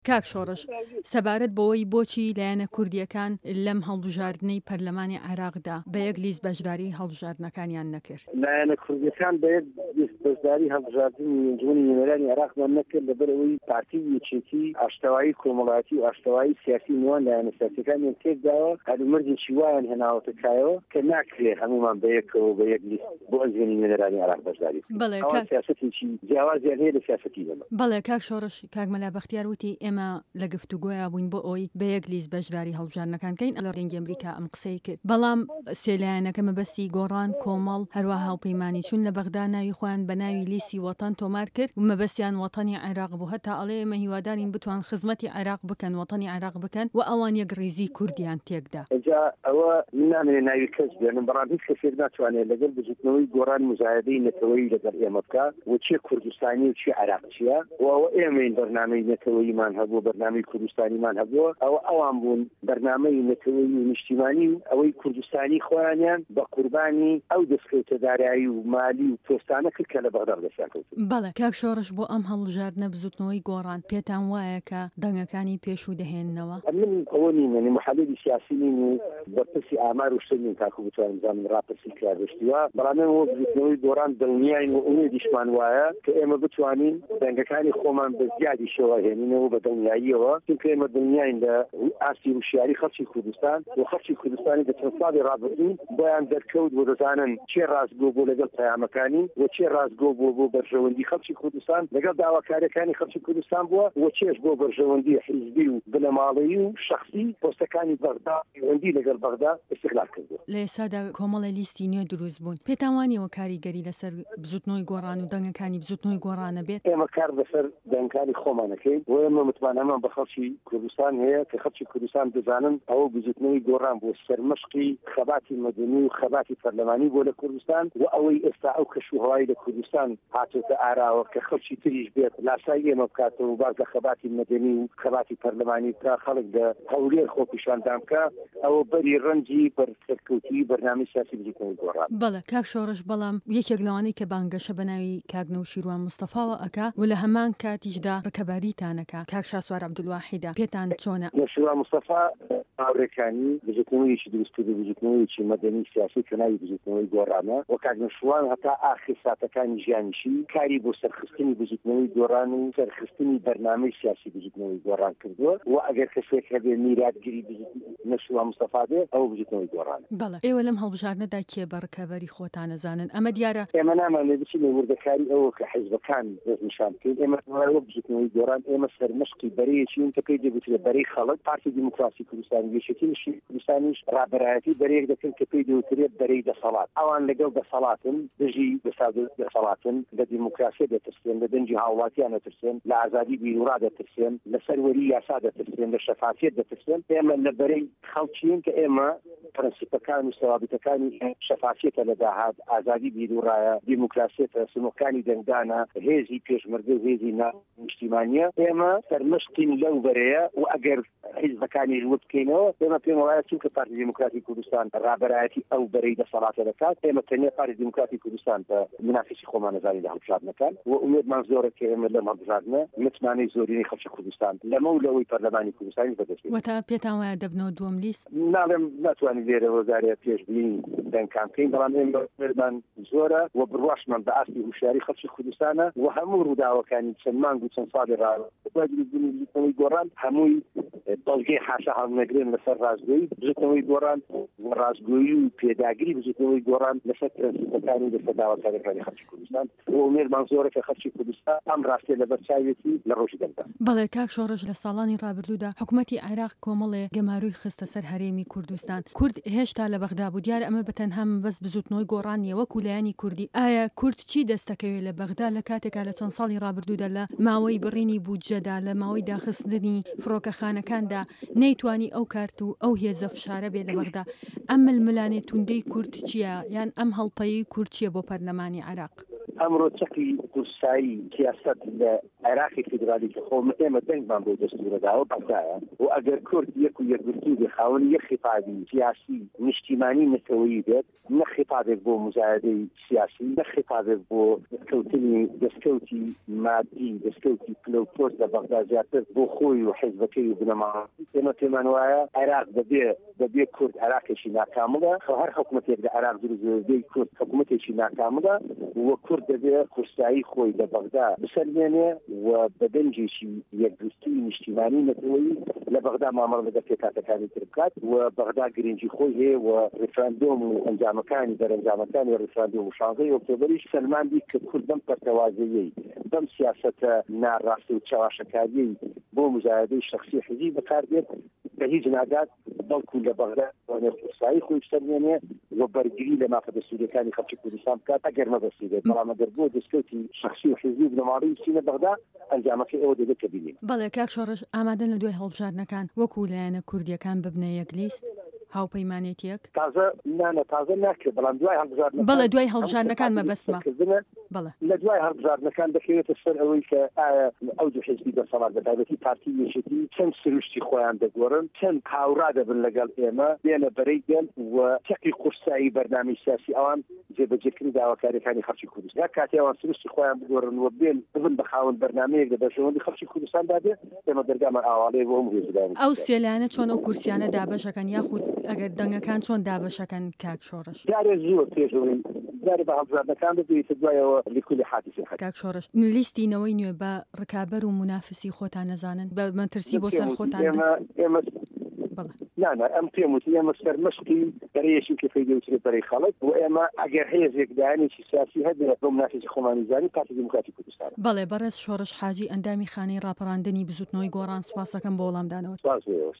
کاک شۆڕش سەبارەت بەوەی بۆچی لایەنە کوردیەکان لەم هەڵبژاردنەی پەرلەمانی عێراقدا بە یەک لیست بەشداری هەڵبژاردنەکانیان نەکرد. لایەنە کوردیەکان بە یەک لیست بەشداری هەڵبژاردننی جوونی نێرانی عێراقمان نەکرد لەبەرەوەی پارتی یەکێتی ئاشتەوایی کۆمەڵایەتی و ئاشتەوایی سیاسی نێوان لایەنە سیاسیەکانیان تێکداوە هەلومەرجێکی وایان هێناوەتە کایەوە کە ناکرێت هەمومان بە یەکەوە بە یەک لیست بۆ ئەزێنی نێرانی عێراق بەشداری سیاسەتێکی جیاوازیان هەیە لە سیاسەتی دەمە. بەڵێ کاک شۆڕش کاک مەلا بەختیار وتی ئێمە لە گفتوگۆیە بووین بۆ ئەوی بە یەک لیست بەشداری هەڵبژاردنەکانکەین لە ڕێنگی ئەمریکا ئەم قسەی کرد بەڵام سێلایەنەکە مەبەستی گۆڕان کۆمەڵ هەروە هاوپەیمانی چون لە بەغدا ناوی خۆیان بە ناوی لیستی وەتان تۆمار کرد و مەبەستیان وەتانی عێراق بوو هەتا ئەڵێ ئێمە هیوادارین بتوان خزمەتی عێراق بکەن وەتانی عێراق بکەن و ئەوان یەک ڕێزی کوردیان تێکدا. ئەجا ئەوە نامێنێ ناوی کەس بێنم بەڕام هیچ کەسێک ناتوانێت لەگەڵ بجوتنەوەی گۆڕان مزایدەی نەتەوەیی لەگەڵ ئێمە بکە و چێ کوردستانی و چی عێراقچیە و ئەوە ئێمەین بەرنامەی نەتەوەییمان هەبوو بەرنامەی کوردستانیمان هەبووە ئەوان بوون بەرنامەی نەتەوەیی و نیشتیمانی و ئەوەی کوردستانی خۆیانیان بە قوربانی ئەو دەستکەوتە دارایی و مالی و پۆستانە کرد کە لە بەغدا دەستیانکەوت. بەڵێ کاک شۆڕش بۆ ئەم هەڵبژاردنە بزوتنەوەی گۆڕان پێتان وایە کە دەنگەکانی پێشوو دەهێننەوە؟ من ئەوە نیم محللی سیاسی نیم و بەرپرسی ئامار و شتین تاکو بتوانم زانم ڕاپرسی کاردشتیوە بەڵام ئەوە بزوتنەوەی گۆڕان دڵنیاین و ئومێدیشمان وایە کە ئێمە بتوانین دەنگەکانی خۆمان بە زیادی شەوە هێنینەوە بە دڵنیاییەوە چونکە ئێمە دڵنیاین لە ئاستی وشیاری خەڵکی کوردستان و خەڵکی کوردستانی بە چەند ساڵی ڕابردوو بۆیان دەرکەوت بۆ دەزانن چێ ڕاستگۆ بۆ لەگەڵ پەیامەکانی و چێ ڕاستگۆ بۆ بەرژەوەندی خەڵکی کوردستان لەگەڵ داواکاریەکانی خەڵکی کوردستان بووە و چێش بۆ بەرژەوەندی حیزبی و بنەماڵەیی و شخصی پۆستەکانی بەغدا وەندی لەگەڵ بەغدا استقلال کردووە. لە ئێستادا کۆمەڵی لیستی نوێ دروست بوون پێتان وانیەوە کاریگەری لەسەر بزوتنەوەی گۆڕان و دەنگەکانی بزوتنەوەی گۆڕانە بێت؟ ئێمە کار بەسەر دەنگەکانی خۆمانەکەین و ئێمە متمانەمان بە خەڵکی کوردستان هەیە کە خەڵکی کوردستان بزانن ئەوە بزوتنەوەی گۆڕان بۆ سەرمەشقی خەباتی مەدەنی و خەباتی پەرلەمانی بۆ لە کوردستان و ئەوەی ئێستا ئەو کەشوهەوایی لە کوردستان هاتوتە ئاراوە کە خەڵکی تریش بێت لاسای ئێمە بکاتەوە و باز لە خەباتی مەدەنی و خەباتی پەرلەمانی بکە خەڵک لە هەولێر خۆپیشاندان بکە ئەوە بەری ڕەنجی بەرسەرکەوتی بەرنامەی سیاسی بزوتنەوەی گۆڕان. بەڵێ کاک شۆڕش بەڵام یەکێک لەوانەی کە بانگەشە بە ناوی کاک نەوشیروان مستەفاوە ئەکا و لە هەمان کاتیشدا ڕکەباریتانەکە کاک شاسوار عەبدولواحیدە پێتان چۆنە؟ نەوشیروان مستەفا هاوڕێکانی بزوتنەوەیەکی دروست کرد بزوتنەوەیەکی مەدەنی سیاسی کە ناوی بزوتنەوەی گۆڕانە و کاک نەوشیروان هەتا ئاخر ساتەکانی ژیانیشی کاری بۆ سەرخستنی بزوتنەوەی گۆڕان و سەرخستنی بەرنامەی سیاسی بزوتنەوەی گۆڕان کردووە و ئەگەر کەسێک هەبێ میراتگیری نەوشیروان مستەفا بێ ئەوە بزوتنەوەی گۆڕانە. بەڵێ ئێوە لەم هەڵبژاردنەدا کێ بە ڕکەبەری خۆتانە زانن ئەمە دیارە ئێمە نامانێت بچین وردەکاری ئەوە کە حیزبەکان دەستنیشان بکەین ئێمە وەک بزوتنەوەی گۆڕان ئێمە سەرمەشقی بەرەیەکین کە پێی دەگوترێت بەرەی خەڵک پارتی دیموکراسی کوردستان یەکێتی کوردستانیش ڕابەرایەتی بەرەیەک دەکەن کە پێی دەوترێت بەرەی دەسەڵات ئەوان لەگەڵ دەسەڵاتن دژی دەسەڵاتن لە دیموکراسی دەترسێن لە دەنجی هاوڵاتیان دەترسێن لە ئازادی بیرورا دەترسێن لە سەروەری یاسا دەترسێن لە شەفافیت دەترسێن ئێمە لە بەرەی خەڵکین کە ئێمە پرەنسیپەکان و سەوابتەکانی شەفافیتە لە داهات ئازادی بیرورایە دیموکراسیەتە سنووەکانی دەنگدانە هێزی پێشمەرگە و هێزی نیشتیمانیە ئێمە سەرمەشقین لەو بەرەیە و ئەگەر حیزبەکانی ڕوت بکەینەوە ئێمە پێم وایە چونکە پارتی دیموکراتی کوردستان ڕابەرایەتی ئەو بەرەی دەسەڵاتە دەکات ئێمە تەنیا پارتی دیموکراتی کوردستان بە منافسی خۆمان نەزانی لە هەڵبژاردنەکان و ئومێدمان زۆرە کە ئێمە لەم هەڵبژاردنە متمانەی زۆرینەی خەڵکی کوردستان لەمە و لەوەی پەرلەمانی کوردستانی بەدەست بێت. وەتا پێتان وایە دەبنەوە دووەم لیست؟ ناڵێم ناتوانین لێرە وەزارە پێشبینی دەنگکان بکەین بەڵام ئێمەمان زۆرە و بڕواشمان بە ئاستی هوشیاری خەڵکی کوردستانە و هەموو ڕووداوەکانی چەند مانگ و چەند ساڵی ڕابردووی گۆڕان هەمووی بەڵگەی حاشا هەڵنەگرێن لەسەر ڕازگۆیی بزوتنەوەی گۆڕان و ڕازگۆیی و پێداگیری بزوتنەوەی گۆڕان لەسەر پرەنسیپەکانی و لەسەر داواکاریەکانی خەڵکی کوردستان و ئومێدمان زۆرە کە خەڵکی کوردستان ئەم ڕاستیە لەبەر چاوێتی لە ڕۆژی دەنگدا. بەڵێ کاک شۆڕش لە ساڵانی ڕابردوودا حکوومەتی عێراق کۆمەڵێ گەماروی خستە سەر هەرێمی کوردستان کورد هێشتا لە بەغدا بوو دیارە ئەمە بەتەنها بەس بزوتنەوەی گۆڕانیە وەکو لایەنی کوردی ئایا کورد چی دەستەکەوێت لە بەغدا لە کاتێکا لە چەند ساڵی ڕابردوودا لە ماوەی بڕینی بودجەدا لە ماوەی داخستنی فڕۆکەخانەکاندا نەیتوانی ئەو کارت و ئەو هێزە فشارە بێت لە بەغدا ئەم ململانێ توندەی کورد چییە یان ئەم هەڵپەیی کورد چییە بۆ پەرلەمانی عێراق؟ ئەمڕۆ چەقی قورسایی سیاست لە عێراقی فیدرالی کە خۆمە ئێمە دەنگمان بۆ دەستورەداوە بەغدایە و ئەگەر کورد یەک و یەکگرتوو بێ خاوەنی یەک خیتابی سیاسی نیشتیمانی نەتەوەیی بێت نە خیتابێک بۆ مزایدەی سیاسی نە خیتابێک بۆ کەوتنی دەستکەوتی مادی دەستکەوتی پلەپۆست لە بەغدا زیاتر بۆ خۆی و حیزبەکەی و بنەما ئێمە پێمان وایە عێراق بەبێ کورد عێراقێکی ناکاملە هەر حکوومەتێک لە عێراق دروستبێ کورد حکوومەتێکی ناکاملە و کورد دەبێ قورسایی خۆی لە بەغدا بسەلمێنێ و بە دەنجێکی یەکگرتووی نیشتیمانی نەتەوەیی لە بەغدا مامەڵە لەگەڵ پێکاتەکانی تر بکات و بەغدا گرنگی خۆی هەیە و ڕێفراندۆم و ئەنجامەکانی بەرئەنجامەکانی ڕێفراندۆم و 16 ئۆکتۆبەریش سەلمان دی کە کورد بەم پەرتەوازەیەی بەم سیاسەتە ناڕاستە و چاواشەکاریەی بۆ مزایدەی شخصی حزبی بەکاردێت بە هیچ ناگات بەڵکو لە بەغدا قورسایی خۆی بسەلمێنێ و بەرگری لە مافە دەستوریەکانی خەڵکی کوردستان بکات ئەگەر مەبەستی بێت بەڵام ئەگەر بۆ دەستکەوتی شخصی و حزبی و بنەماڵی بچینە بەغدا ئەنجامەکەی ئەوە دەبێت کە بینین. بەڵێ کاک شۆڕش ئامادەن لە دوای هەڵبژاردنەکان وەکو لایەنە کوردیەکان ببنە یەک لیست هاوپەیمانێتیەک تازە ناکرێت بەڵام دوای هەڵبژاردنەکان بەڵێ دوای هەڵبژاردنەکان مەبەستمە بەڵێ لە دوای هەڵبژاردنەکان دەکەوێتە سەر ئەوەی کە ئایا ئەو دوو حزبی دەسەڵات بەتایبەتی پارتی یەکێتی چەند سروشتی خۆیان دەگۆڕن چەند هاوڕا دەبن لەگەڵ ئێمە بێنە بەرەی گەل و چەقی قورسایی بەرنامەی سیاسی ئەوان جێبەجێکردنی داواکاریەکانی خەڵکی کوردستان کاتی ئەوان سروشتی خۆیان بگۆڕن و ببن بە خاوەن بەرنامەیەک لە بەرژەوەندی خەڵکی کوردستان دادێت ئێمە دەرگامان ئاواڵەیە بۆ هەموو هێزدانی ئەو سێلانە چۆن ئەو کورسیانە دابەشەکەن یاخود ئەگەر دەنگەکان چۆن دابەشەکەن کاک شۆڕش جارێ زۆر پێشەوەی جارێ بە هەڵبژاردنەکان ببێتە دوایەوە لێکولی حادثی کاک شۆڕش لیستینەوەی نوێ بە ڕکابەر و منافسی خۆتان نەزانن بە مەترسی بۆ سەر خۆتان ئێمە نانە ئەم پێم وتی ئێمە سەرمەشقی بەرەیەکی کە پێی دەوترێت بەرەی خەڵک و ئێمە ئەگەر هەیەزێک دایانێکی سیاسی هەبێت بۆ منافسی خۆمانی زانی پارتی دیموکراتی کوردستان. بەڵێ بەڕێز شۆڕش حاجی ئەندامی خانەی ڕاپەڕاندنی بزوتنەوەی گۆڕان سوپاس دەکەم بۆ وەڵامدانەوە.